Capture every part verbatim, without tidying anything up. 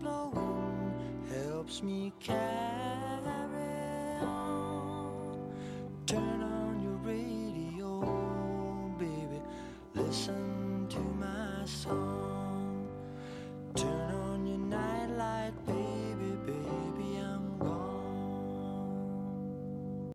blowing helps me carry on. Turn on your radio, baby, listen to my song. Turn on your nightlight, baby, baby, I'm gone.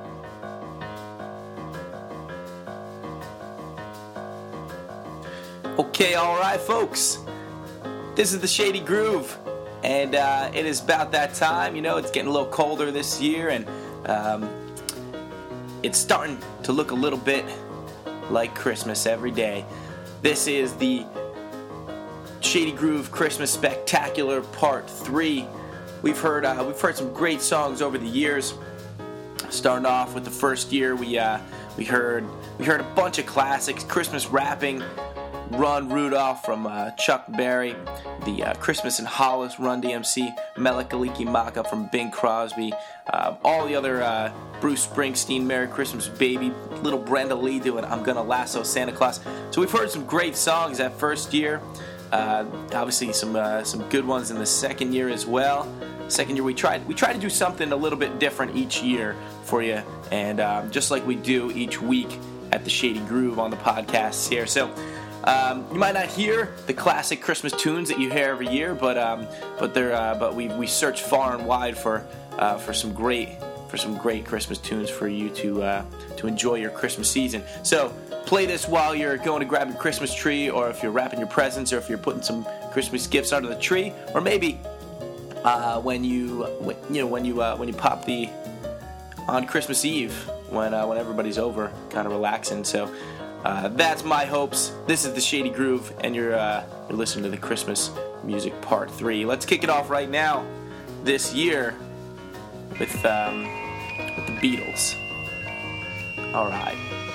Okay, all right, folks. This is the Shady Groove, and uh, it is about that time. You know, it's getting a little colder this year, and um, it's starting to look a little bit like Christmas every day. This is the Shady Groove Christmas Spectacular Part three. We've heard uh, we've heard some great songs over the years. Starting off with the first year, we uh, we heard we heard a bunch of classics: Christmas Rapping, Run Rudolph from uh, Chuck Berry, the uh, Christmas in Hollis, Run D M C, Mele Kalikimaka from Bing Crosby, uh, all the other uh, Bruce Springsteen, Merry Christmas Baby, little Brenda Lee doing I'm Gonna Lasso Santa Claus. So we've heard some great songs that first year. Uh, obviously some uh, some good ones in the second year as well. Second year we tried we tried to do something a little bit different each year for you, and um, just like we do each week at the Shady Groove on the podcasts here. So um, you might not hear the classic Christmas tunes that you hear every year, but um, but they're uh, but we we search far and wide for uh, for some great for some great Christmas tunes for you to uh, to enjoy your Christmas season. So play this while you're going to grab your Christmas tree, or if you're wrapping your presents, or if you're putting some Christmas gifts under the tree, or maybe uh, when you when, you know when you uh, when you pop the on Christmas Eve when uh, when everybody's over, kind of relaxing. So uh, that's my hopes. This is the Shady Groove, and you're uh, you're listening to the Christmas Music Part Three. Let's kick it off right now, this year, with um, with the Beatles. All right.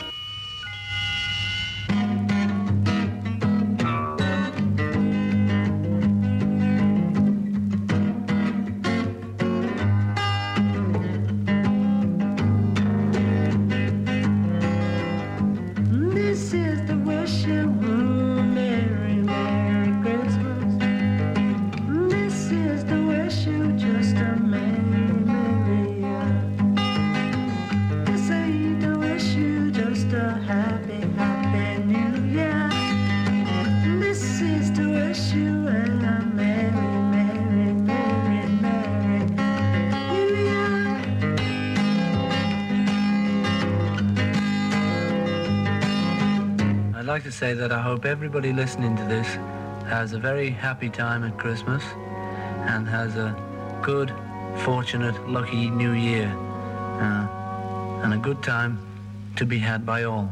I'd like to say that I hope everybody listening to this has a very happy time at Christmas and has a good, fortunate, lucky New Year, uh, and a good time to be had by all.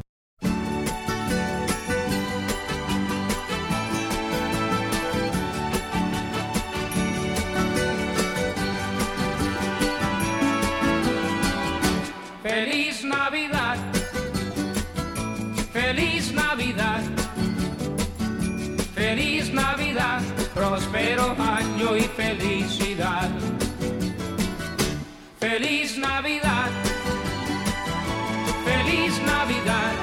Feliz Navidad, Feliz Navidad, Feliz Navidad, próspero año y felicidad. Feliz Navidad, Feliz Navidad,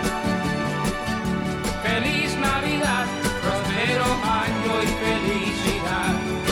Feliz Navidad, próspero año y felicidad.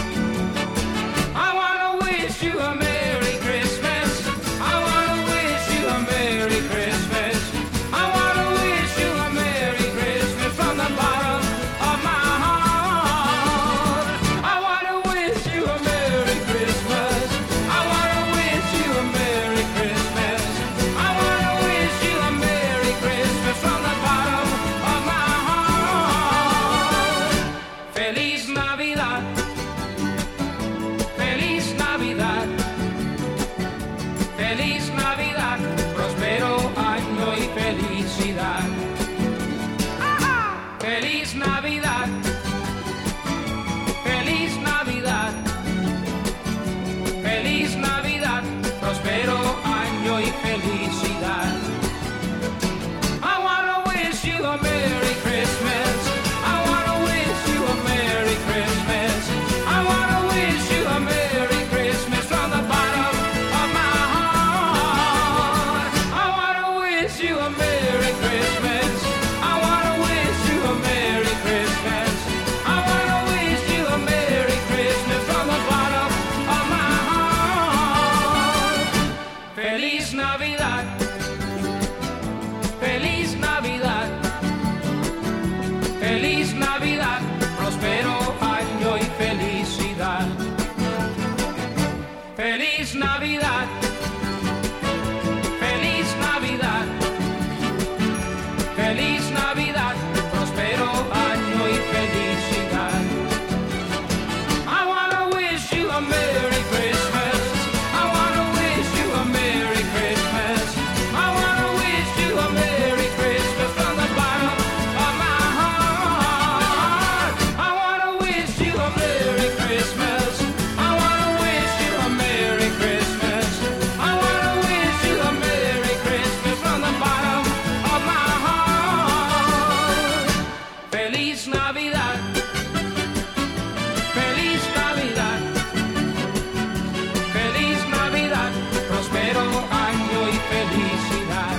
I wanna wish you a Merry Christmas. I wanna wish you a Merry Christmas. I wanna wish you a Merry Christmas from the bottom of my heart. I wanna wish you a Merry Christmas. I wanna wish you a Merry Christmas. I wanna wish you a Merry Christmas from the bottom of my heart. Feliz Navidad. Feliz Navidad. Feliz Navidad, próspero año y felicidad. Feliz Navidad, Feliz Navidad, Feliz Navidad, próspero año y felicidad. I wanna wish you a Merry Christmas. I wanna wish you a Merry Christmas. I wanna wish you a Merry Christmas from the bottom of my heart. I wanna wish you a Merry Christmas. I wanna wish you a Merry Christmas. I wanna wish you a Merry Christmas. Feliz Navidad, Feliz Navidad, Feliz Navidad, próspero año y felicidad. Feliz Navidad, Feliz Navidad, Feliz Navidad, próspero año y felicidad. I wanna wish you a Merry Christmas. I wanna wish you a Merry Christmas. I wanna wish you a Merry Christmas from the bottom of my heart. I wanna wish you a Merry Christmas. I wanna wish you a Merry Christmas. I wanna wish you a Merry Christmas from the bottom of my heart. Feliz Navidad, Feliz Navidad, Feliz Navidad, próspero año y felicidad.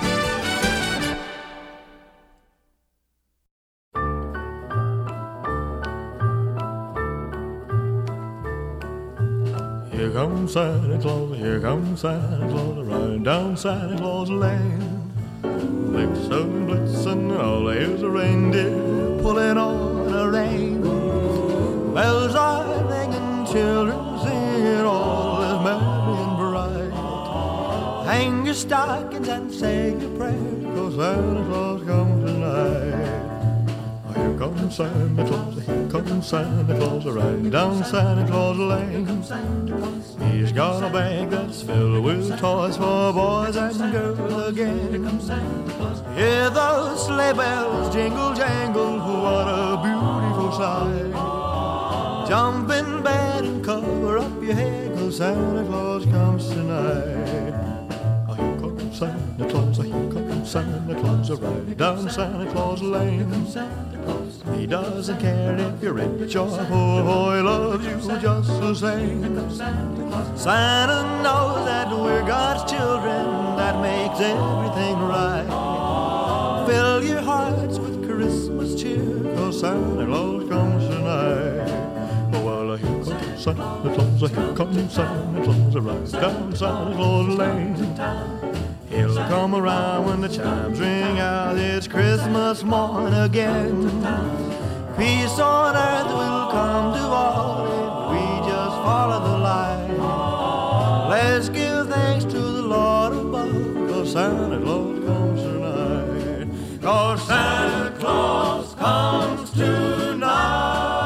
Here comes Santa Claus, here comes Santa Claus, riding down Santa Claus Lane. Blitzen, blitzen, all here's a reindeer pulling on a rein. Bells are ringing, children singing, all is merry and bright. Hang your stockings and say your prayers, 'cause Santa Claus comes tonight. Here comes Santa Claus, here comes Santa Claus, riding down Santa Claus Lane. He's got a bag that's filled with toys for boys and girls again. Hear those sleigh bells jingle jangle, what a beautiful sight. Jump in bed and cover up your head, 'cause Santa Claus comes tonight. Here comes Santa Claus, here comes Santa Claus, riding down Santa Claus Lane. He doesn't care if you're rich or poor, oh, he loves you just the same. Santa knows that we're God's children, that makes everything right. Fill your hearts with Christmas cheer, 'cause Santa Claus comes tonight. Oh, well, here comes Santa Claus, here comes Santa Claus, right down Santa Claus Lane. He'll come around when the chimes ring out, it's Christmas morn again. Peace on earth will come to all if we just follow the line. Let's give thanks to the Lord above, 'cause Santa Claus comes tonight. 'Cause Santa Claus comes tonight.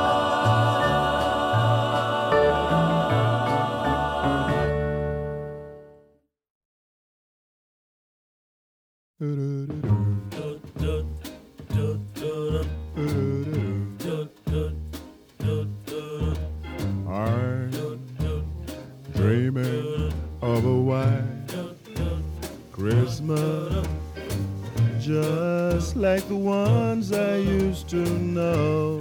I'm dreaming of a white Christmas, just like the ones I used to know,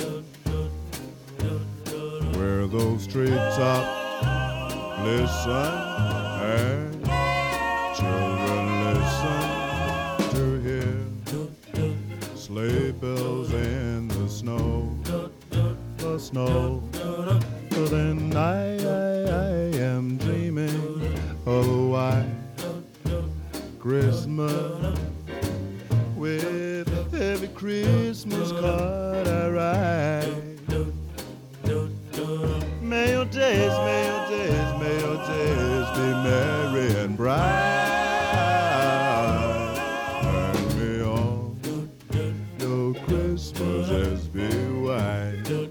where those treetops listen and children listen to hear sleigh bells in the snow, the snow. So then I, I, I am dreaming of a white Christmas, with every Christmas card I write. May your days, may your days, may your days be merry and bright, and may all your Christmases be white.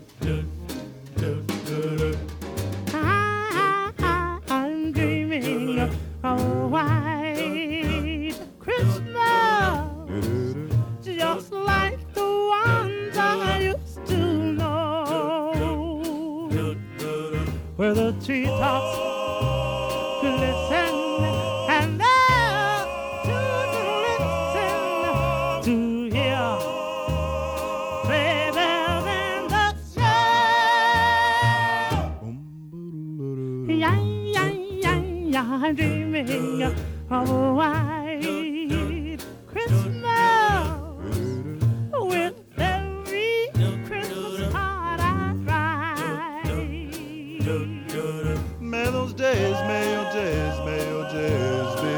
I'm dreaming of a white Christmas, just like the ones I used to know, where the treetops glisten and the children listen to hear sleigh bells in the snow. Yeah, yeah, yeah, yeah, I'm dreaming of a white Christmas, with every Christmas card I write. May those days, may your days, may your days be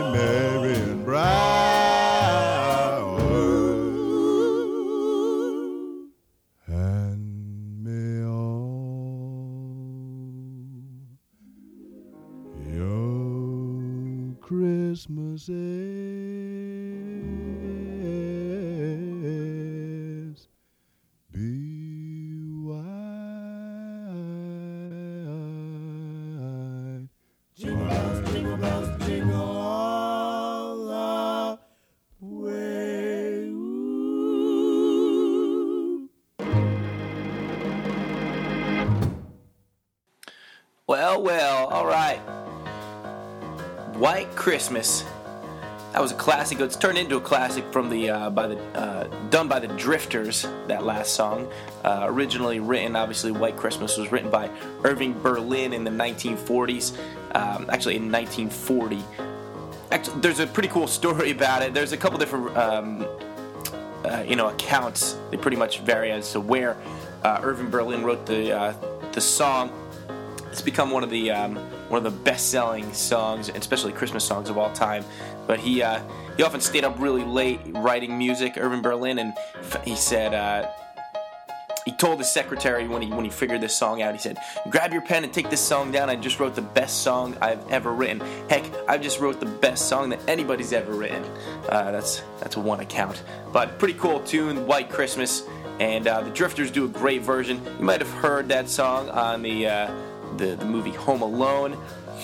Christmases be white. Jingle bells, jingle bells, jingle all the way. Ooh. Well, well, all right. White Christmas. That was a classic. It's turned into a classic from the uh, by the uh, done by the Drifters. That last song, uh, originally written, obviously, White Christmas was written by Irving Berlin in the nineteen forties. Um, actually, in nineteen forty. Actually, there's a pretty cool story about it. There's a couple different, um, uh, you know, accounts. They pretty much vary as to where uh, Irving Berlin wrote the uh, the song. It's become one of the um, one of the best-selling songs, especially Christmas songs of all time. But he uh, he often stayed up really late writing music, Irving Berlin, and he said uh, he told his secretary when he when he figured this song out, he said, "Grab your pen and take this song down. I just wrote the best song I've ever written. Heck, I just wrote the best song that anybody's ever written." Uh, that's that's one account, but pretty cool tune, White Christmas, and uh, the Drifters do a great version. You might have heard that song on the. Uh, The, the movie Home Alone.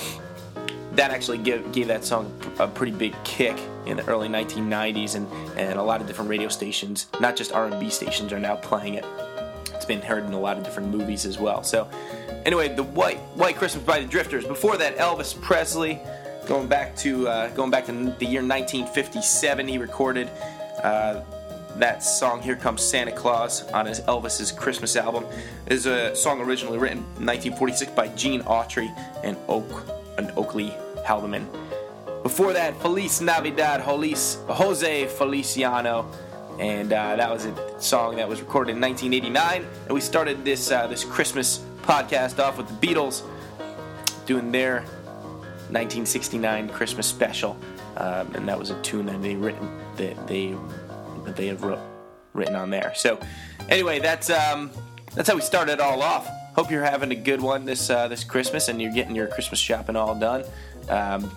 That actually gave, gave that song a pretty big kick in the early nineteen nineties, and, and a lot of different radio stations, not just R and B stations, are now playing it. It's been heard in a lot of different movies as well. So anyway, the White White Christmas by the Drifters. Before that, Elvis Presley, going back to uh, going back to the year nineteen fifty-seven, he recorded uh, that song, Here Comes Santa Claus, on his Elvis's Christmas album. It is a song originally written in nineteen forty-six by Gene Autry and Oak and Oakley Haldeman. Before that, Feliz Navidad, Jose Feliciano, and uh, that was a song that was recorded in nineteen eighty-nine. And we started this uh, this Christmas podcast off with the Beatles doing their nineteen sixty-nine Christmas special, um, and that was a tune that they written that they. that they have wrote, written on there. So anyway, that's um, that's how we started it all off. Hope you're having a good one this uh, this Christmas, and you're getting your Christmas shopping all done. Um,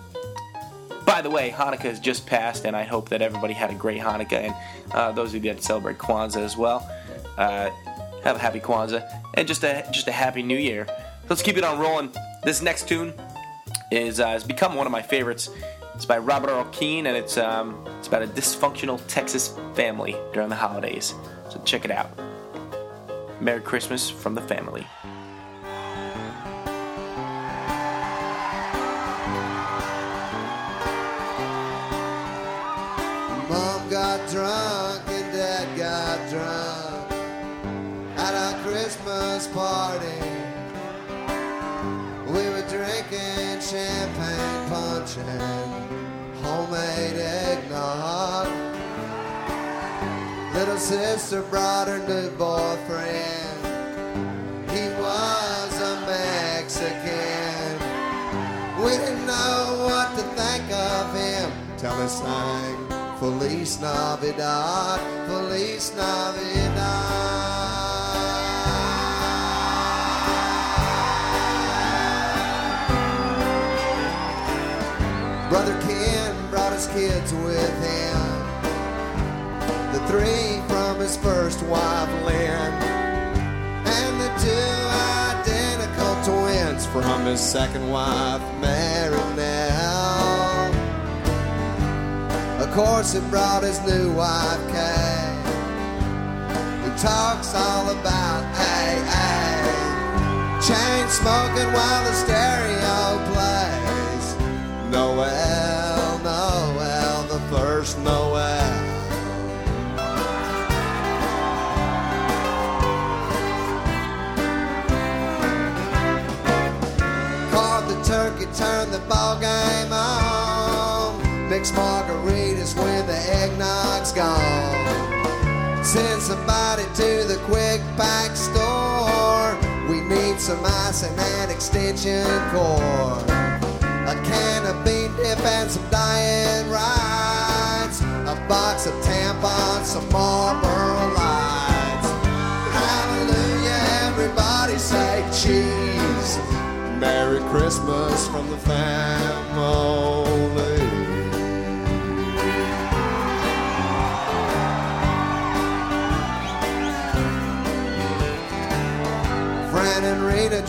by the way, Hanukkah has just passed, and I hope that everybody had a great Hanukkah, and uh, those of you that celebrate Kwanzaa as well, uh, have a happy Kwanzaa, and just a just a happy New Year. Let's keep it on rolling. This next tune is uh, has become one of my favorites. It's by Robert Earl Keen, and it's um, it's about a dysfunctional Texas family during the holidays. So check it out. Merry Christmas from the family. Mom got drunk and Dad got drunk at our Christmas party. We were drinking champagne punch and homemade eggnog. Little sister brought her new boyfriend. He was a Mexican. We didn't know what to think of him till he sang Feliz Navidad, Feliz Navidad. Brother Ken brought his kids with him, the three from his first wife Lynn, and the two identical twins from his second wife Marinelle. Of course he brought his new wife Kay, who talks all about A A, chain smoking while the stereo plays Noel, Noel, the first Noel. Carved the turkey, turned the ball game on, mixed margaritas when the eggnog's gone. Send somebody to the quick pack store. We need some icing and extension cord, a can of bean dip and some Diet Rides, a box of tampons, some Marlboro Lights. Hallelujah, everybody say cheese. Merry Christmas from the family.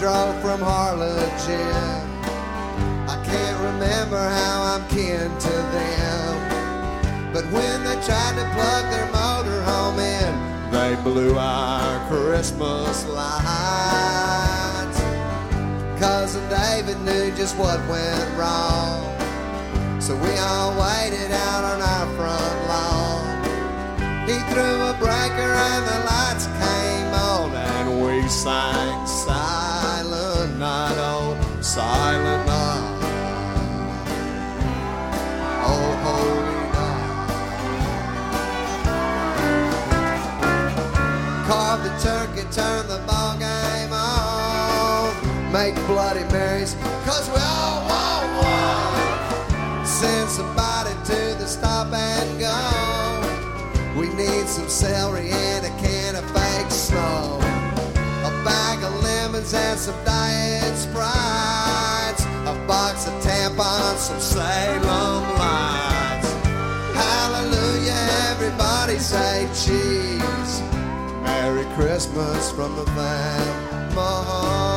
drove from Harlingen. I can't remember how I'm kin to them, but when they tried to plug their motorhome in, they blew our Christmas lights. Cousin David knew just what went wrong, so we all waited out on our front lawn. He threw a breaker and the lights came on, and we sang Silent Night, oh, Silent Night, oh, holy night. Carve the turkey, turn the ball game on, make Bloody Marys, cause we all want one. Send somebody to the stop and go. We need some celery and a can of fake snow, a bag of lemons and some Diet Sprites, a box of tampons, some Salem Lights. Hallelujah, everybody say cheese. Merry Christmas from the family.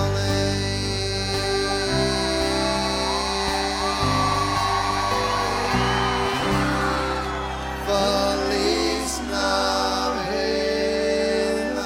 Feliz Navidad.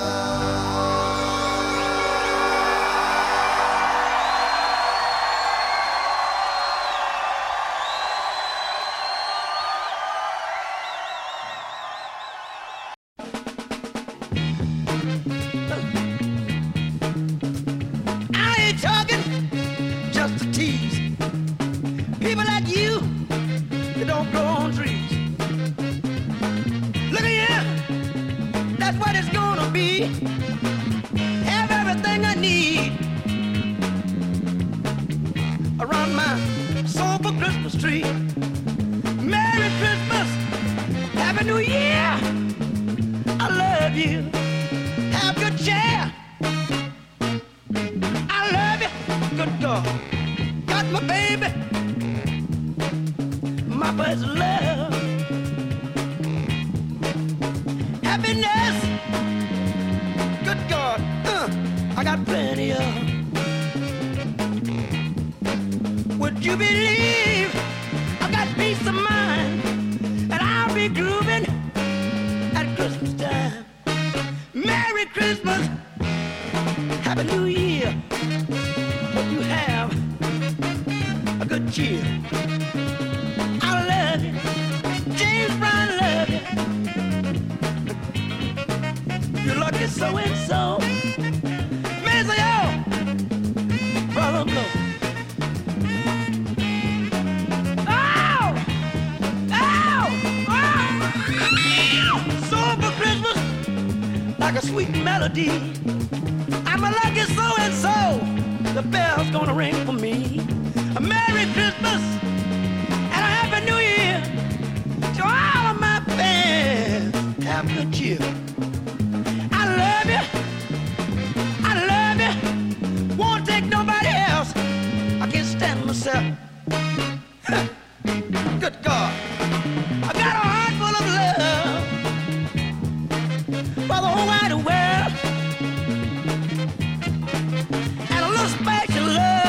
I ain't talking just to tease. People like you, they don't grow on trees. Look at here, that's what it's gonna be. Have everything I need around my soulful Christmas tree. Merry Christmas, Happy New Year. I love you, have good cheer. I love you, good God. Got my baby, my first love. Happiness, good God, uh, I got plenty of. Would you believe I got peace of mind, and I'll be grooving at Christmas time. Merry Christmas, Happy New Year. Hope you have a good cheer. I love you, James Brown love you. You're lucky so-and-so. Mister Yo, Brother Blow. Oh! Oh! Oh! Soul for Christmas, like a sweet melody. I'm a lucky so-and-so. The bell's gonna ring for me. A Merry Christmas and a Happy New Year to all of my fans. Have good cheer. I love you, I love you, won't take nobody else, I can't stand myself. Good God, I got a heart full of love for the whole wide world, and a little special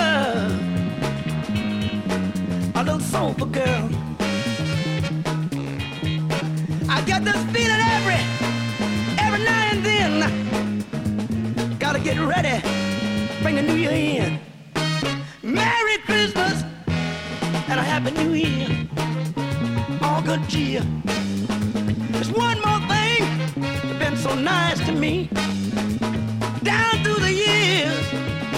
love, a little soulful girl. I get this feeling every Every now and then, gotta get ready, bring the new year in. Merry Christmas and a Happy New Year, all good cheer. There's one more thing that's been so nice to me down through the years,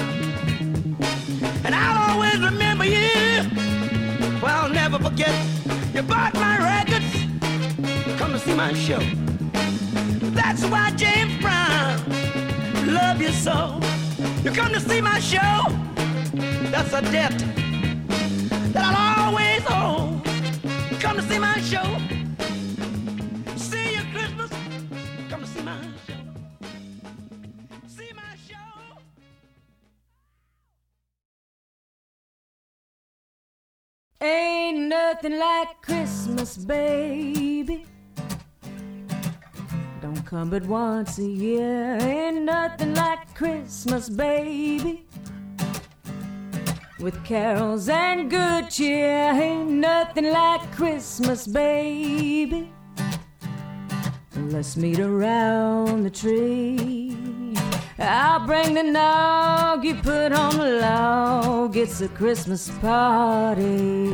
and I'll always remember you. Well, I'll never forget, you bought my records, come to see my show. That's why James Brown love you so. You come to see my show, that's a debt that I'll always owe. Come to see my show, see you Christmas. Come to see my show, see my show. Ain't nothing like Christmas, baby. don't come but once a year. Ain't nothing like Christmas, baby. With carols and good cheer, ain't nothing like Christmas, baby. Let's meet around the tree. I'll bring the nog you put on the log. It's a Christmas party.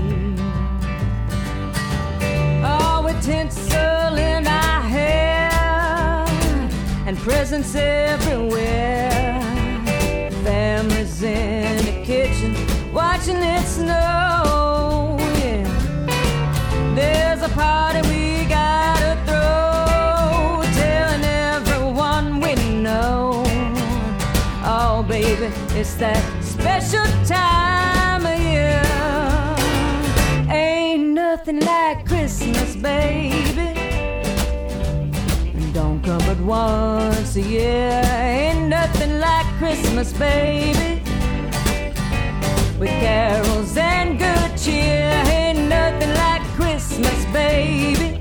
Oh, with tinsel in our hair and presents everywhere. Families in the kitchen watching it snow, yeah. There's a party we gotta throw, telling everyone we know. Oh, baby, it's that special time of year. Ain't nothing like Christmas, baby. Don't come but once a year. Ain't nothing like Christmas, baby. With carols and good cheer, ain't nothing like Christmas, baby.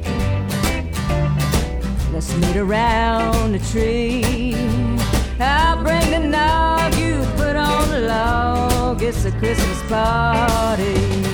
Let's meet around the tree. I'll bring the nog you put on the log. It's a Christmas party.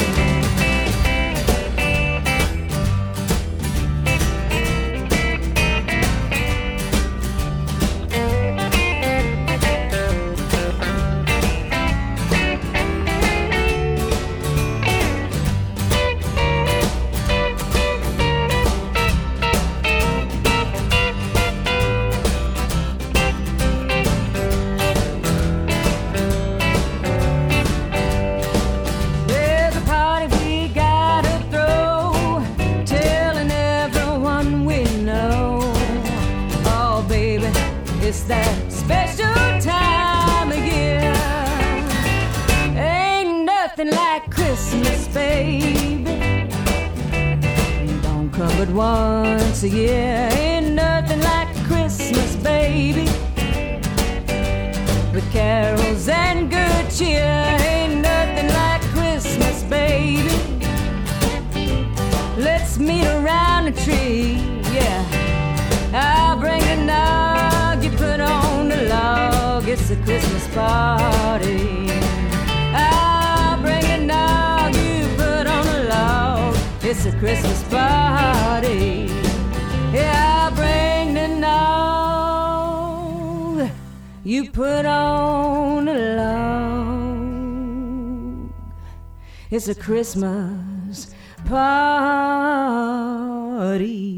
That special time of year. Ain't nothing like Christmas, baby. Don't come but once a year. Ain't nothing like Christmas, baby. With carols and good cheer. Ain't nothing like Christmas, baby. Let's meet around the tree, yeah. I'll bring the nog you put on the log. It's a Christmas party. I'll bring the nog you put on the log. It's a Christmas party. Yeah, I'll bring the nog you put on the log. It's a Christmas party.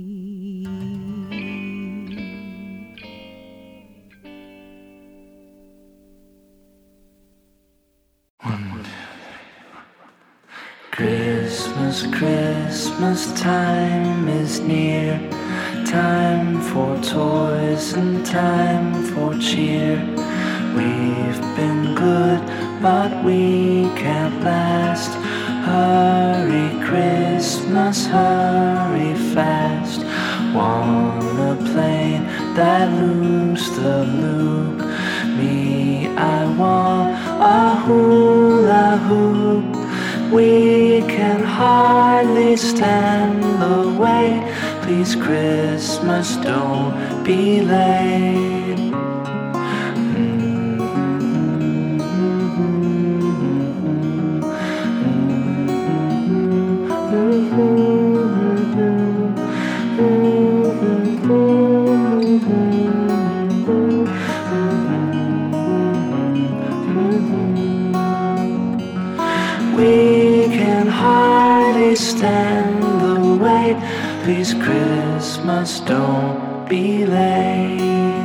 Christmas, Christmas time is near. Time for toys and time for cheer. We've been good, but we can't last. Hurry Christmas, hurry fast. Want a plane that loops the loop. Me, I want a hula hoop. We can hardly stand the wait. Please, Christmas, don't be late. Stand the wait. Please, Christmas, don't be late.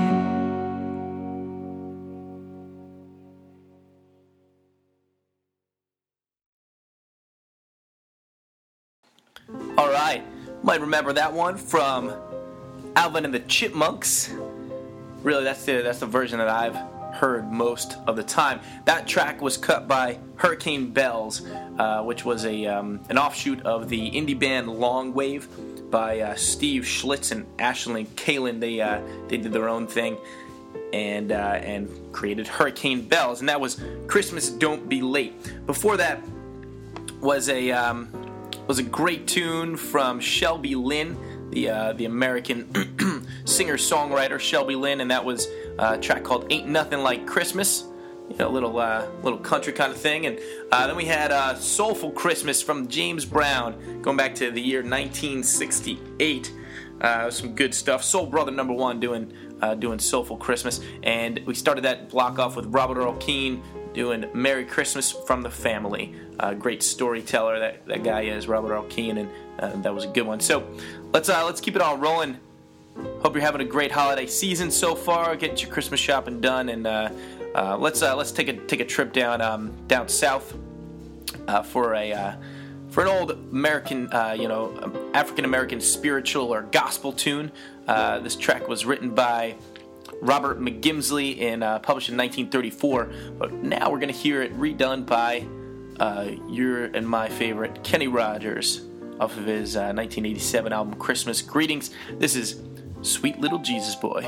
All right, might remember that one from Alvin and the Chipmunks. Really, that's the that's the version that I've heard most of the time. That track was cut by Hurricane Bells, uh, which was a um, an offshoot of the indie band Long Wave by uh, Steve Schlitz and Ashley Kalin. They uh, they did their own thing and uh, and created Hurricane Bells, and that was Christmas Don't Be Late. Before that was a um, was a great tune from Shelby Lynne, the uh, the American singer-songwriter Shelby Lynne, and that was a track called Ain't Nothing Like Christmas. You know, a little, uh, little country kind of thing. And uh, then we had uh, Soulful Christmas from James Brown, going back to the year nineteen sixty-eight. Uh, some good stuff. Soul Brother number one doing uh, doing Soulful Christmas. And we started that block off with Robert Earl Keen doing Merry Christmas from the Family. Uh, great storyteller that, that guy is, Robert Earl Keen, and uh, that was a good one. So let's uh, let's keep it all rolling. Hope you're having a great holiday season so far. Get your Christmas shopping done, and uh, uh, let's uh, let's take a take a trip down um, down south uh, for a uh, for an old American, uh, you know, African American spiritual or gospel tune. Uh, this track was written by Robert McGimsley and uh, published in nineteen thirty-four, but now we're going to hear it redone by uh, your and my favorite Kenny Rogers off of his uh, nineteen eighty-seven album Christmas Greetings. This is Sweet Little Jesus Boy.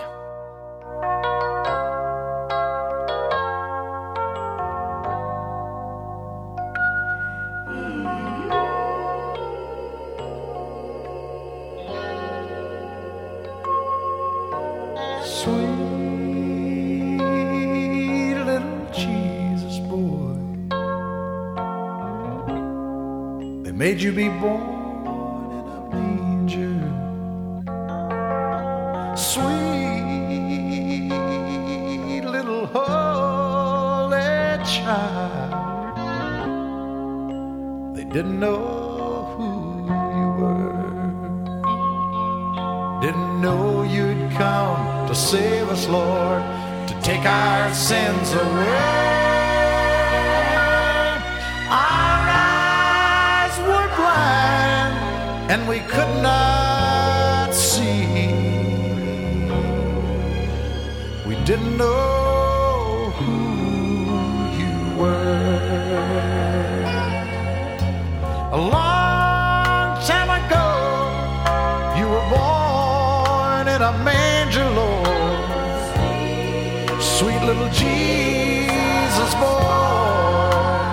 Made you be born in a manger, sweet little holy child. They didn't know who you were, didn't know you'd come to save us, Lord, to take our sins away. And we could not see. We didn't know who you were. A long time ago, you were born in a manger, Lord. Sweet little Jesus boy.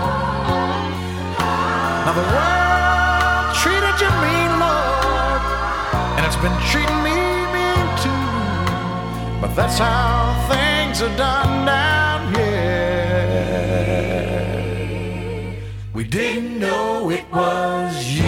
Now the world treated you mean, Lord, and it's been treating me mean too, but that's how things are done down here. We didn't know it was you.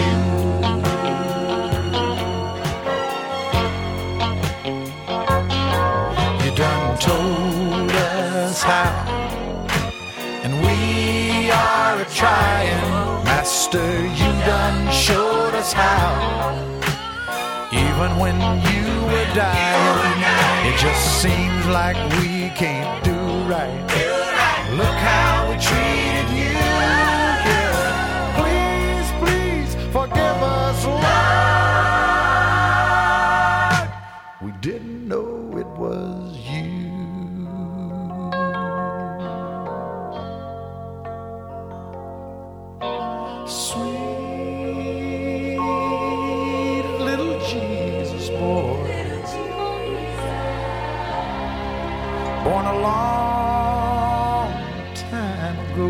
You done told us how, and we are a-trying. Master, you done showed us how. Even when you were dying, it just seems like we can't do right. Look how we treated you. Yeah. Please, please forgive us, Lord. We didn't know it was you. Born a long time ago,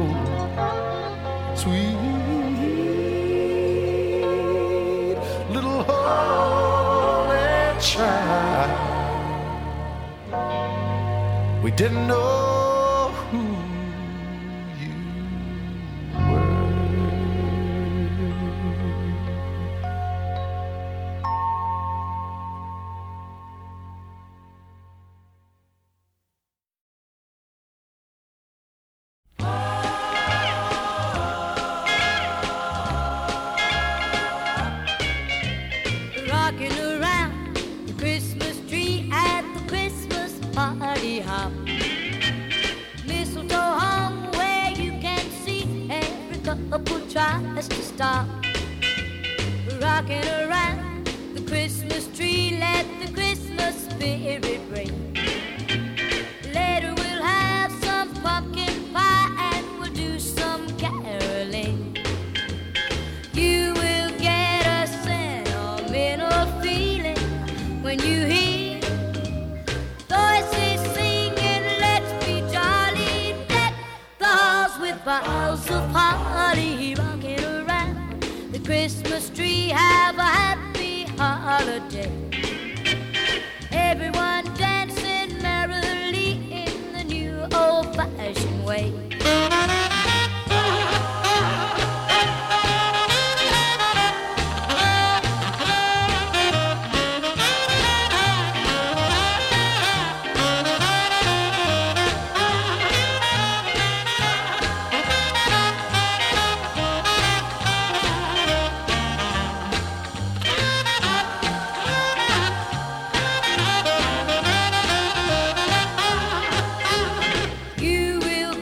sweet little holy child. We didn't know who you were. Tries to stop rocking around the Christmas tree. Let the Christmas spirit ring. Later we'll have some pumpkin pie and we'll do some caroling. You will get a sentimental feeling when you hear voices singing, let's be jolly. Deck the halls with boughs of holly. Christmas tree, have a happy holiday. Everyone dancing merrily in the new old-fashioned way. You will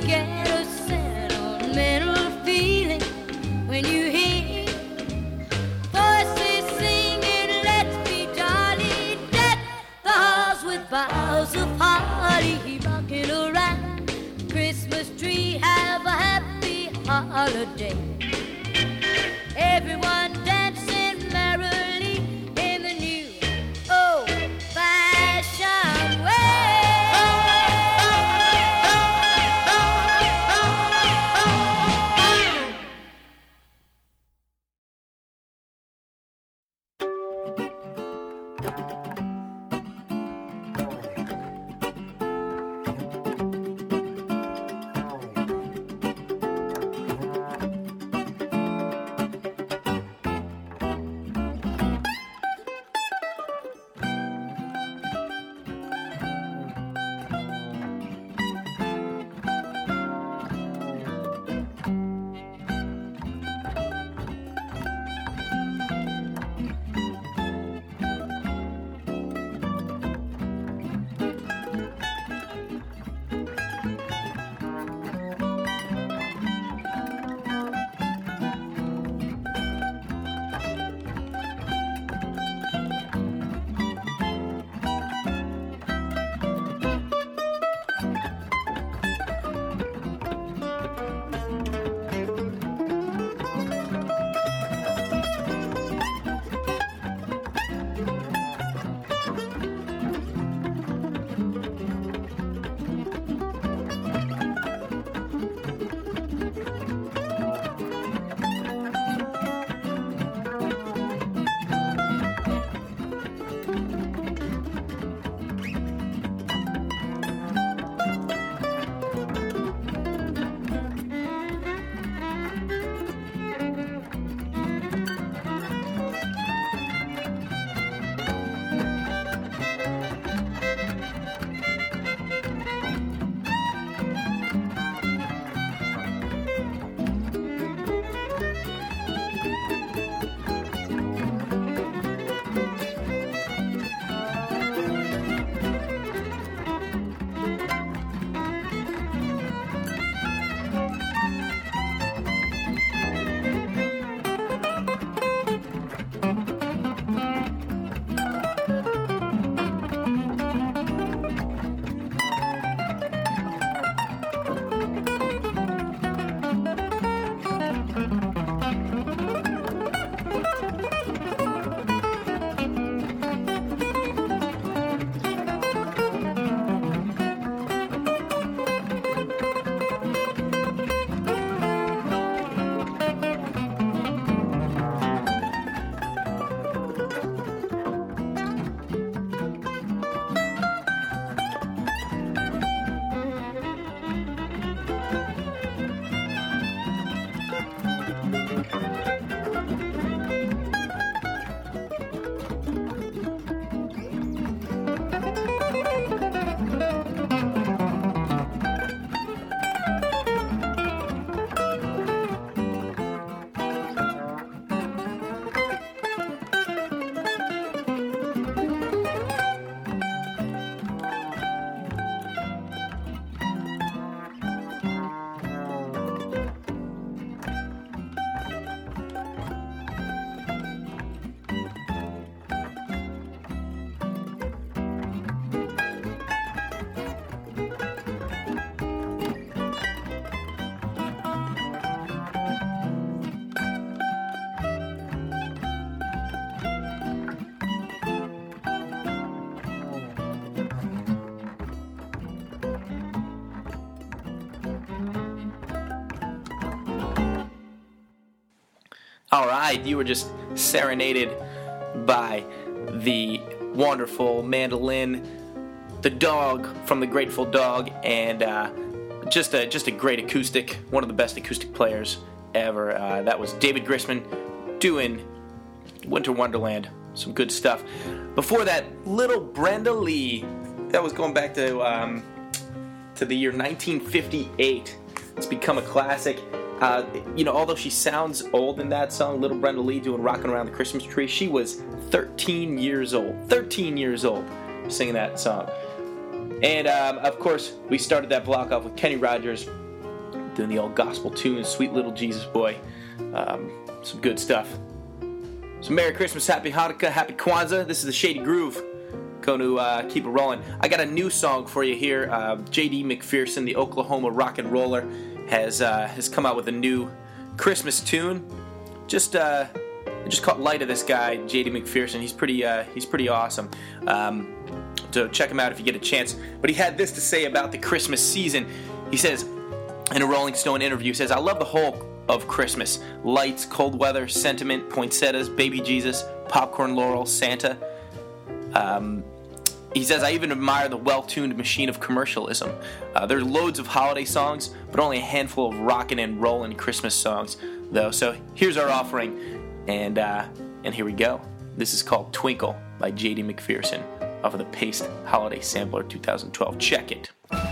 All right, you were just serenaded by the wonderful mandolin, the dog from the Grateful Dog, and uh, just a just a great acoustic, one of the best acoustic players ever. Uh, that was David Grisman doing Winter Wonderland. Some good stuff. Before that, Little Brenda Lee. That was going back to um, to the year nineteen fifty-eight. It's become a classic. Uh, you know, although she sounds old in that song, Little Brenda Lee doing Rockin' Around the Christmas Tree, she was thirteen years old. thirteen years old singing that song. And, um, of course, we started that block off with Kenny Rogers doing the old gospel tune, Sweet Little Jesus Boy. Um, some good stuff. So Merry Christmas, Happy Hanukkah, Happy Kwanzaa. This is the Shady Groove. Going to uh, keep it rolling. I got a new song for you here. Uh, J D McPherson, the Oklahoma rock and roller, has uh, has come out with a new Christmas tune. Just uh, just caught light of this guy, J D McPherson. He's pretty uh, he's pretty awesome. Um, so check him out if you get a chance. But he had this to say about the Christmas season. He says in a Rolling Stone interview, he says, "I love the whole of Christmas: lights, cold weather, sentiment, poinsettias, baby Jesus, popcorn, laurel, Santa." Um, He says, "I even admire the well-tuned machine of commercialism. Uh, there are loads of holiday songs, but only a handful of rockin' and rollin' Christmas songs, though. So here's our offering, and uh, and here we go. This is called Twinkle by J D McPherson off of the Paste Holiday Sampler twenty twelve. Check it."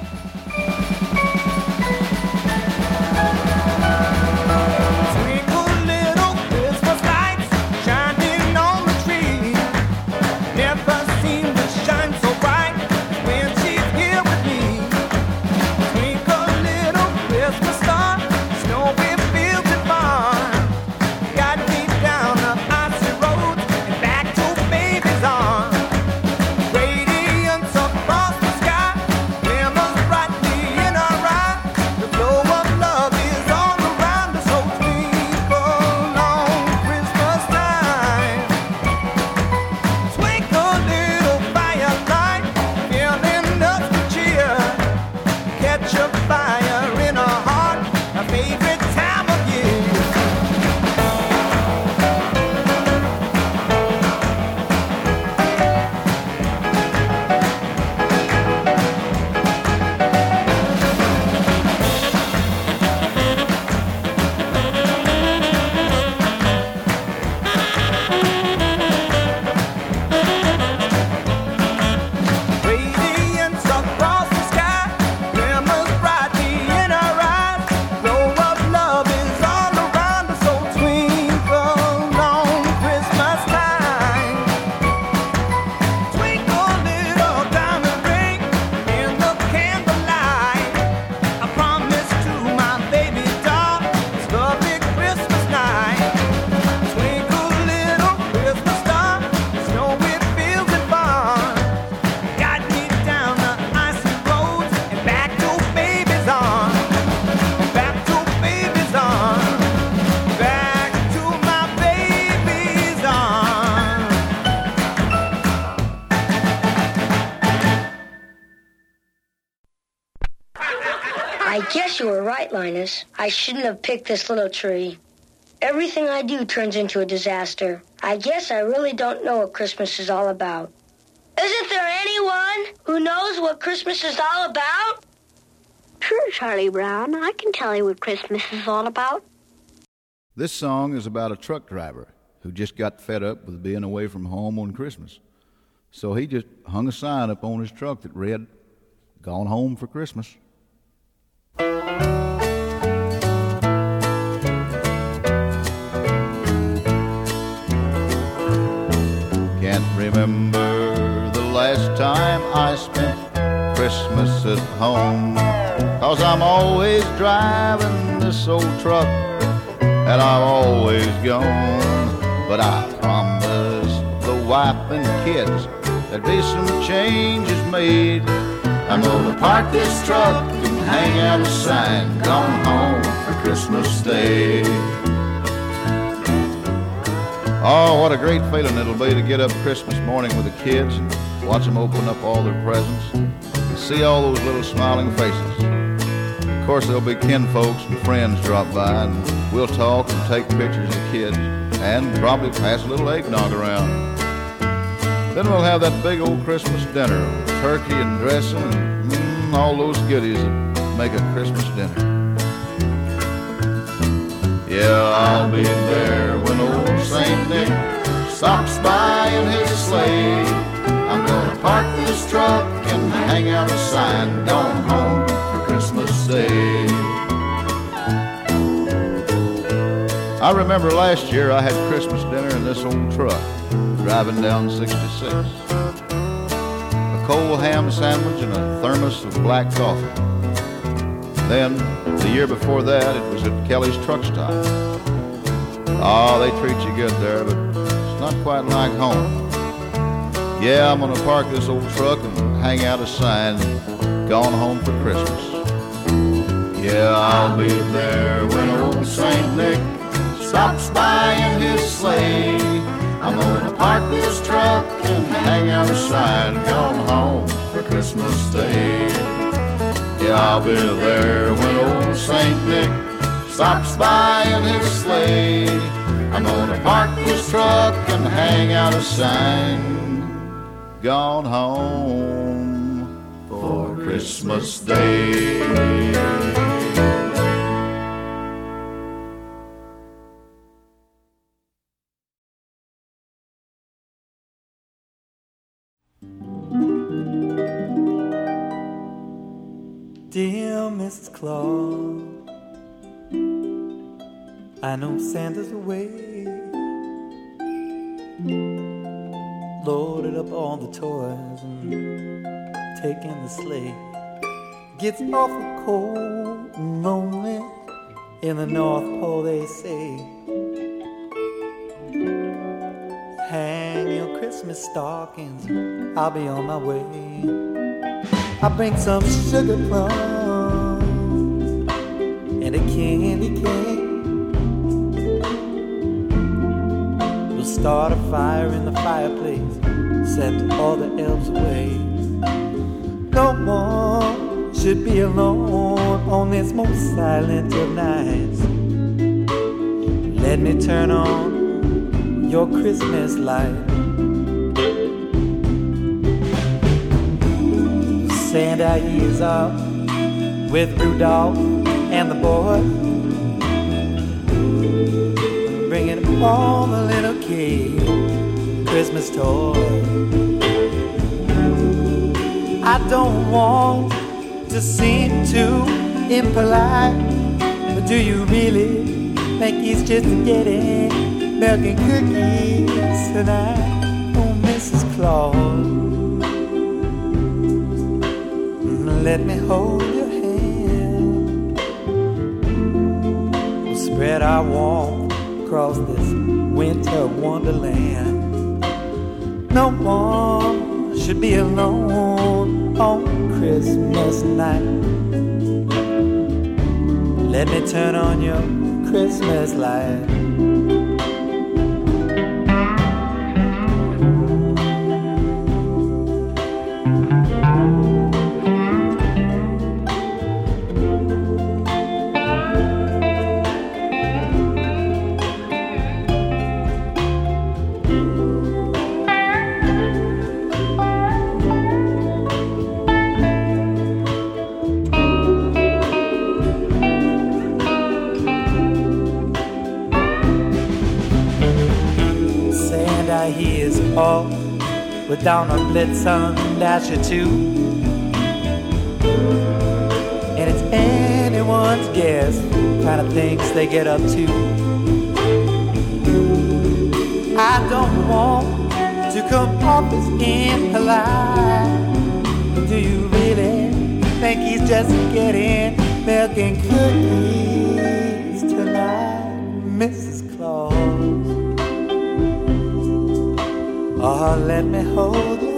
Linus, I shouldn't have picked this little tree. Everything I do turns into a disaster. I guess I really don't know what Christmas is all about. Isn't there anyone who knows what Christmas is all about? Sure, Charlie Brown. I can tell you what Christmas is all about. This song is about a truck driver who just got fed up with being away from home on Christmas. So he just hung a sign up on his truck that read, "Gone home for Christmas." Can't remember the last time I spent Christmas at home, 'cause I'm always driving this old truck and I'm always gone. But I promised the wife and kids there'd be some changes made. I'm gonna park this truck and hang out a sign, "Gone home for Christmas Day." Oh, what a great feeling it'll be to get up Christmas morning with the kids and watch them open up all their presents and see all those little smiling faces. Of course, there'll be kinfolks and friends drop by, and We'll talk and take pictures of the kids and probably pass a little eggnog around. Then we'll have that big old Christmas dinner, turkey and dressing and mm, all those goodies that make a Christmas dinner. Yeah, I'll be there when old Saint Nick stops by in his sleigh. I'm gonna park this truck and hang out a sign, going home for Christmas Day. I remember last year I had Christmas dinner in this old truck, driving down sixty-six. A cold ham sandwich and a thermos of black coffee. Then, the year before that, it was at Kelly's Truck Stop. Oh, they treat you good there, but it's not quite like home. Yeah, I'm gonna park this old truck and hang out a sign, gone home for Christmas. Yeah, I'll be there when old Saint Nick stops by in his sleigh. I'm gonna park this truck and hang out a sign, gone home for Christmas Day. Yeah, I'll be there when old Saint Nick stops by in his sleigh. I'm gonna park this truck and hang out a sign, gone home for Christmas Day. Dear Missus Claus, I know Santa's away, loaded up all the toys and taking the sleigh. Gets awful cold and lonely in the North Pole, they say. Hang your Christmas stockings, I'll be on my way. I bring some sugar plums and a candy cane. We'll start a fire in the fireplace, send all the elves away. No one should be alone on this most silent of nights. Let me turn on your Christmas light. Santa, he is up with Rudolph and the boys, bringing all the little kids Christmas toys. I don't want to seem too impolite, but do you really think he's just getting milk and cookies tonight? Oh, Missus Claus, let me hold your hand. We'll spread our warmth across this winter wonderland. No one should be alone on Christmas night. Let me turn on your Christmas light. Off with down a Blitzen Dasher too, and it's anyone's guess what kind of things they get up to. I don't want to come off as impolite, but do you really think he's just getting milk and cookies tonight, Missus Claus? Oh, let me hold your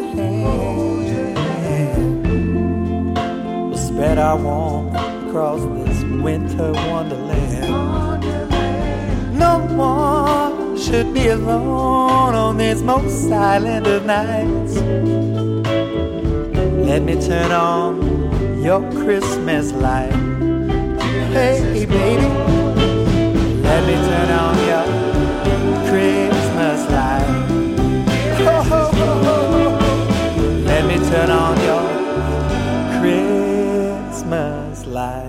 hand. We'll spread our warmth across this winter wonderland. No one should be alone on this most silent of nights. Let me turn on your Christmas light. Hey, baby, let Let me turn on your Christmas light. Oh, oh, oh, oh. Let me turn on your Christmas light.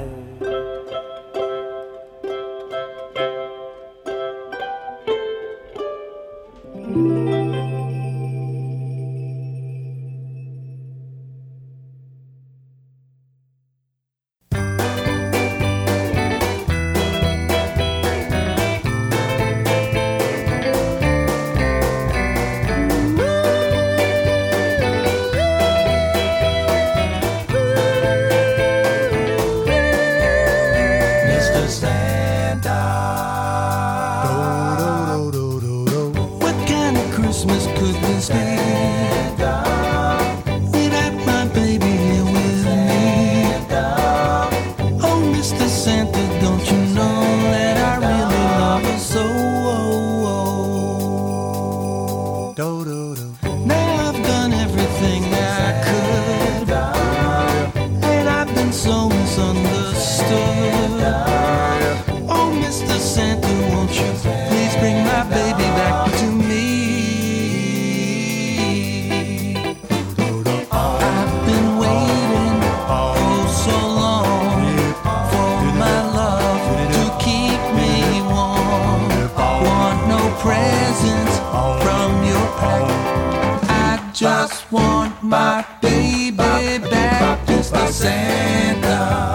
Just want my baby back, Mister Santa.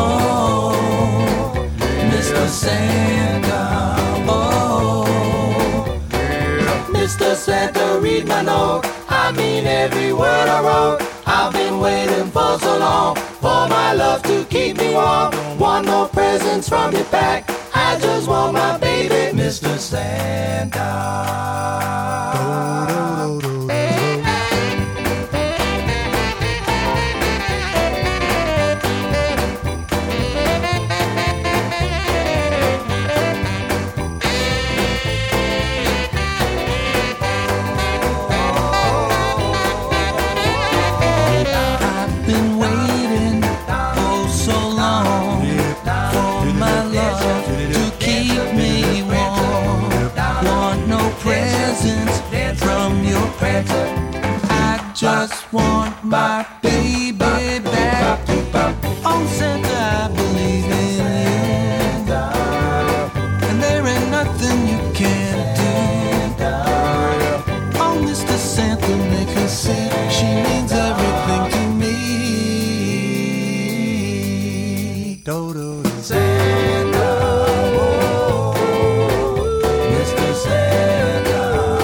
Oh, Mister Santa. Oh, Mister Santa, read my note. I mean every word I wrote. I've been waiting for so long for my love to keep me warm. Want no presents from your pack. I just want my baby, Mister Santa. I just want my baby back. Oh, Santa, I believe in you, and there ain't nothing you can't do. Oh, Mister Santa, make her see she means everything to me. Do-do. Santa, oh, Mister Santa.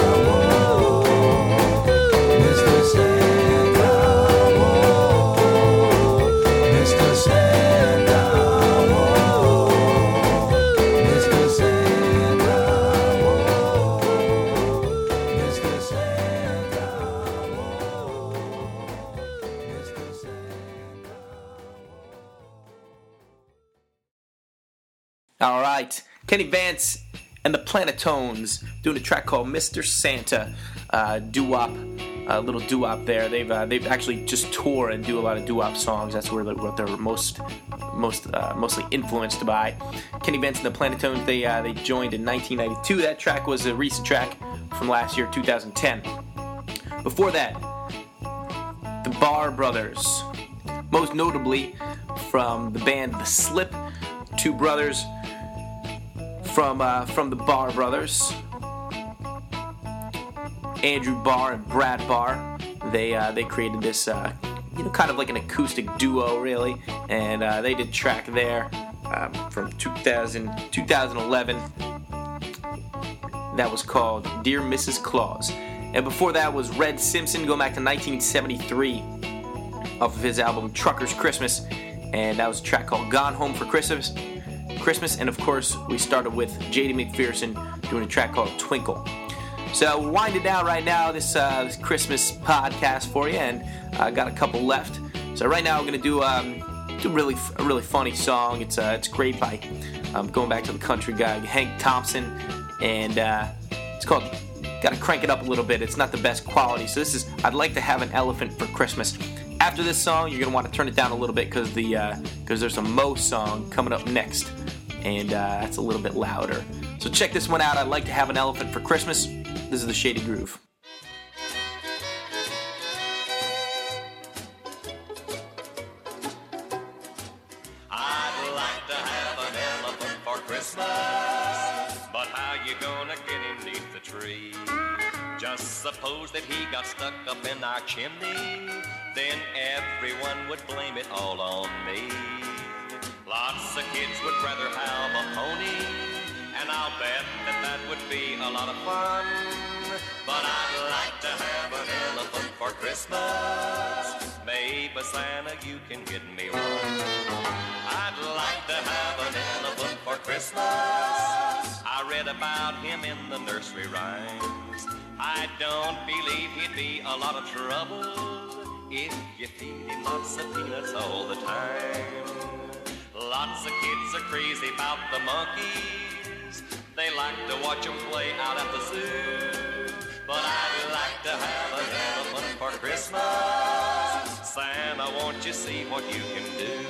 All right, Kenny Vance and the Planetones doing a track called Mister Santa, uh, doo-wop, a uh, little doo-wop there. They've uh, they've actually just tour and do a lot of doo-wop songs. That's where what they're most most uh, mostly influenced by. Kenny Vance and the Planetones. They uh, they joined in nineteen ninety-two. That track was a recent track from last year, two thousand ten. Before that, the Barr Brothers, most notably from the band The Slip, two brothers. From uh, from the Barr Brothers, Andrew Barr and Brad Barr. They uh, they created this, uh, you know, kind of like an acoustic duo, really, and uh, they did a track there um, from two thousand, two thousand eleven that was called Dear Missus Claus. And before that was Red Simpson, going back to nineteen seventy-three, off of his album Trucker's Christmas, and that was a track called Gone Home for Christmas. Christmas, and of course we started with J D McPherson doing a track called Twinkle. So we're winding down right now this, uh, this Christmas podcast for you, and I uh, got a couple left. So right now we're gonna do um, do really a really funny song. It's uh, it's great by um, going back to the country guy Hank Thompson, and uh, it's called Gotta Crank It Up a Little Bit. It's not the best quality. So this is I'd Like to Have an Elephant for Christmas. After this song, you're gonna want to turn it down a little bit because the because uh, there's a Mo song coming up next, and uh, that's a little bit louder. So check this one out. I'd like to have an elephant for Christmas. This is the Shady Groove. I'd like to have an elephant for Christmas, but how you gonna get him neath the tree? Just suppose that he got stuck up in our chimney, then everyone would blame it all on me. Lots of kids would rather have a pony, and I'll bet that that would be a lot of fun. But I'd like to have an elephant for Christmas. Maybe Santa, you can get me one. I'd like to have an elephant for Christmas. I read about him in the nursery rhymes. I don't believe he'd be a lot of trouble if you feed him lots of peanuts all the time. Lots of kids are crazy about the monkeys. They like to watch them play out at the zoo. But I'd like to have an elephant for Christmas. Santa, won't you see what you can do?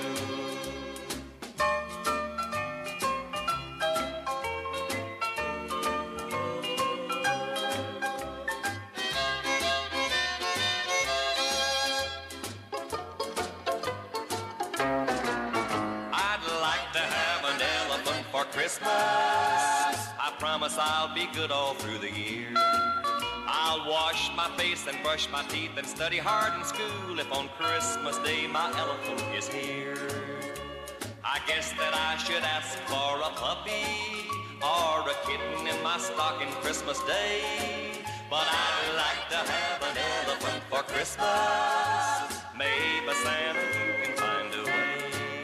Christmas, I promise I'll be good all through the year. I'll wash my face and brush my teeth and study hard in school if on Christmas Day my elephant is here. I guess that I should ask for a puppy or a kitten in my stocking Christmas Day. But I'd like to have an elephant for Christmas. Maybe Santa, you can find a way.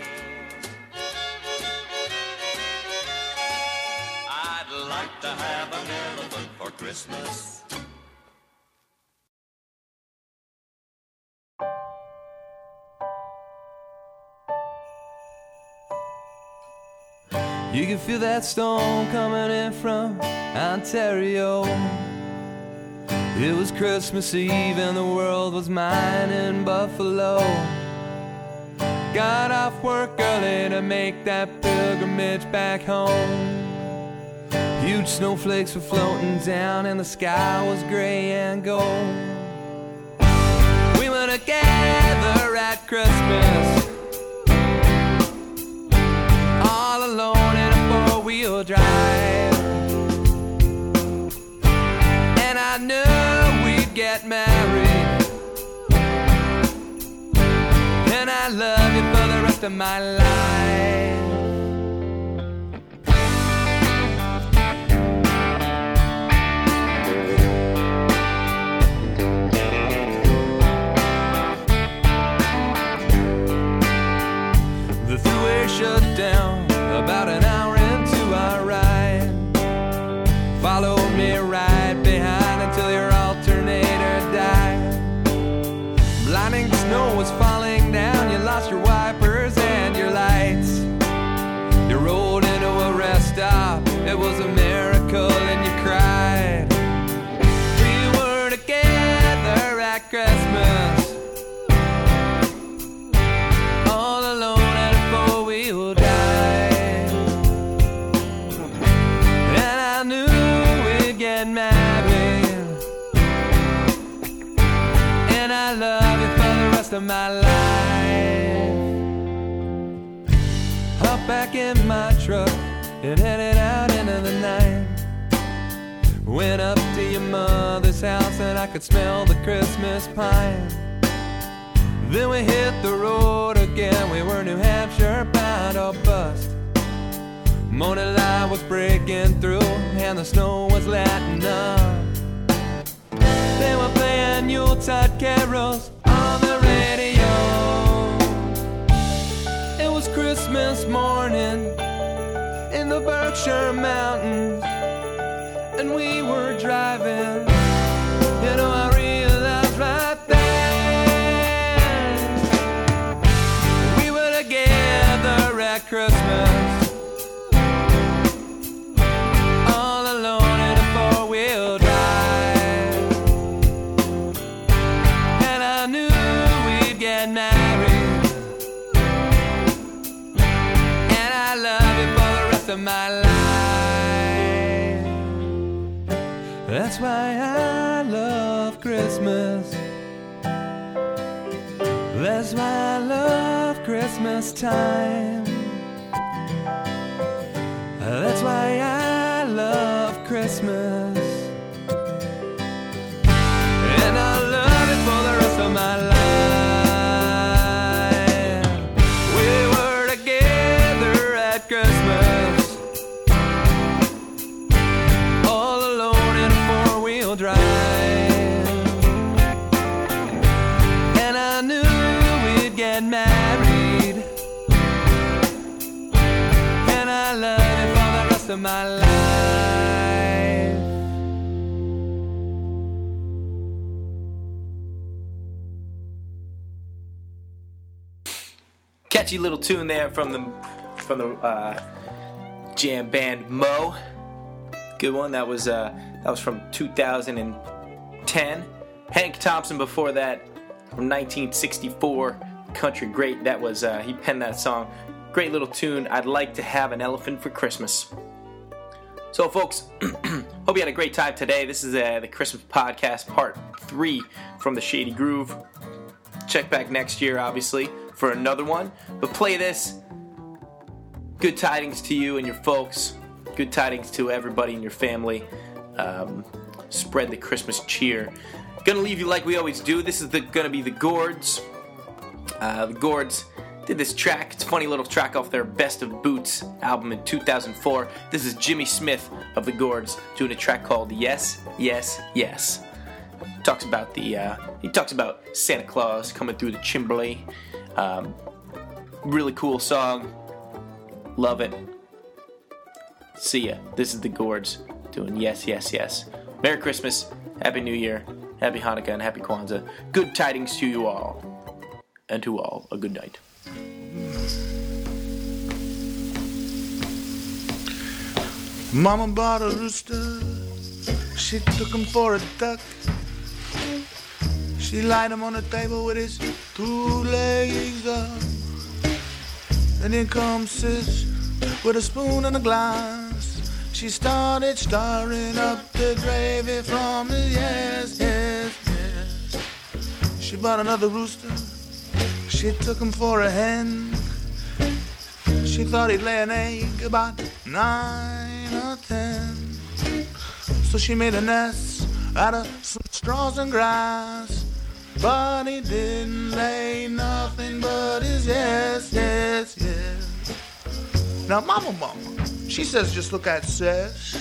I'd like to have an elephant for Christmas. You can feel that storm coming in from Ontario. It was Christmas Eve and the world was mine in Buffalo. Got off work early to make that pilgrimage back home. Huge snowflakes were floating down and the sky was gray and gold. We were together at Christmas, all alone in a four-wheel drive. And I knew we'd get married, and I love you for the rest of my life. Shut down about an hour into our ride. Follow me right behind until your alternator died. Blinding snow was falling down. You lost your wipers and your lights. You rolled into a rest stop. It was a miracle and you cried. We were together at Christmas, all alone. We'll die. And I knew we'd get married, and I love you for the rest of my life. Hop back in my truck and headed out into the night. Went up to your mother's house and I could smell the Christmas pine. Then we hit the road again. We were New Hampshire bound or bust. Morning light was breaking through and the snow was letting up. They were playing Yuletide carols on the radio. It was Christmas morning in the Berkshire Mountains, and we were driving. You know, I realized right there at Christmas, all alone in a four-wheel drive. And I knew we'd get married, and I love you for the rest of my life. That's why I love Christmas. That's why I love Christmas time. That's why I love Christmas. And I love it for the rest of my life. We were together at Christmas, all alone in a four-wheel drive. And I knew we'd get married. And I love it for the rest of my life. Catchy little tune there from the from the uh, jam band Mo. Good one. That was uh, that was from two thousand ten. Hank Thompson before that, from nineteen sixty-four, country great. That was uh, he penned that song. Great little tune. I'd like to have an elephant for Christmas. So, folks, hope you had a great time today. This is uh, the Christmas podcast, part three from the Shady Groove. Check back next year, obviously, for another one. But play this. Good tidings to you and your folks. Good tidings to everybody in your family. Um, spread the Christmas cheer. Gonna leave you like we always do. This is the, gonna be the Gourds. Uh, the Gourds did this track. It's a funny little track off their Best of Boots album in two thousand four. This is Jimmy Smith of the Gourds doing a track called Yes, Yes, Yes. Talks about the uh, he talks about Santa Claus coming through the chimbley. Um, really cool song. Love it. See ya. This is the Gourds doing Yes, Yes, Yes. Merry Christmas, Happy New Year, Happy Hanukkah, and Happy Kwanzaa. Good tidings to you all, and to all a good night. Mama bought a rooster, she took him for a duck. She laid him on the table with his two legs up. And in comes sis with a spoon and a glass. She started stirring up the gravy from it, yes, yes, yes. She bought another rooster, she took him for a hen. She thought he'd lay an egg about nine or ten. So she made a nest out of some straws and grass. But he didn't lay nothing but his yes, yes, yes. Now mama, mama, she says just look at sis.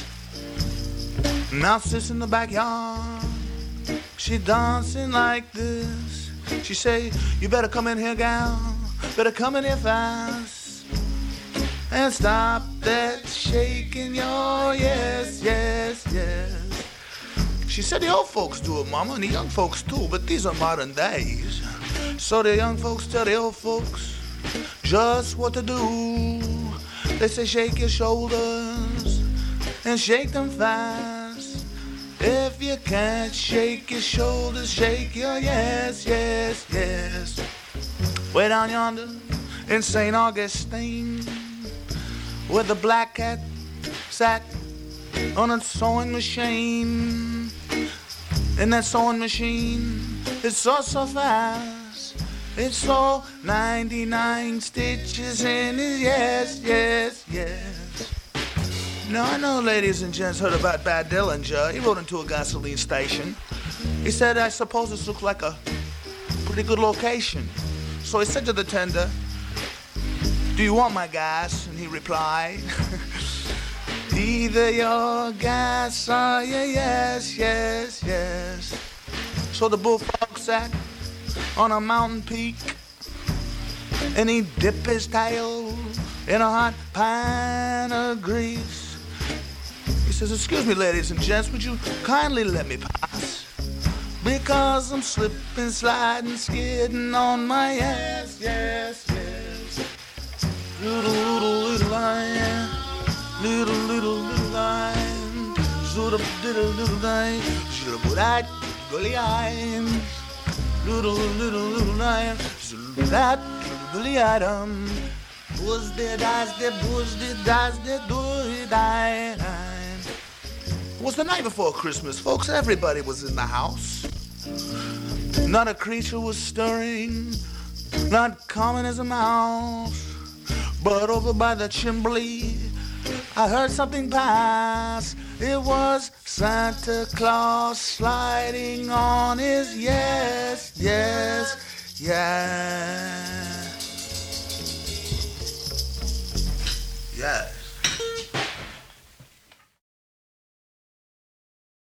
Now sis in the backyard, she dancing like this. She say, you better come in here, gal, better come in here fast. And stop that shaking your yes, yes, yes. She said the old folks do it, mama, and the young folks too, but these are modern days. So the young folks tell the old folks just what to do. They say shake your shoulders and shake them fast. If you can't shake your shoulders, shake your yes, yes, yes. Way down yonder in Saint Augustine, where the black cat sat on a sewing machine. And that sewing machine, it saw so fast. It saw ninety-nine stitches in it, yes, yes, yes. Now I know ladies and gents heard about Bad Dillinger. He rode into a gasoline station. He said, I suppose this looks like a pretty good location. So he said to the tender, do you want my gas? And he replied, either your gas or your yes, yes, yes. So the bullfrog sat on a mountain peak, and he dipped his tail in a hot pan of grease. He says, excuse me, ladies and gents, would you kindly let me pass? Because I'm slipping, sliding, skidding on my yes, yes, yes. Little, little, little lion. Little, little, little line, sort of little, little line, should have put that gully eye. Little, little, little line, should have that gully item. Was the dice, the was the dice, the do die. was the night before Christmas, folks. Everybody was in the house. Not a creature was stirring, not common as a mouse. But over by the chimbley, I heard something pass. It was Santa Claus sliding on his yes, yes, yes. Yeah.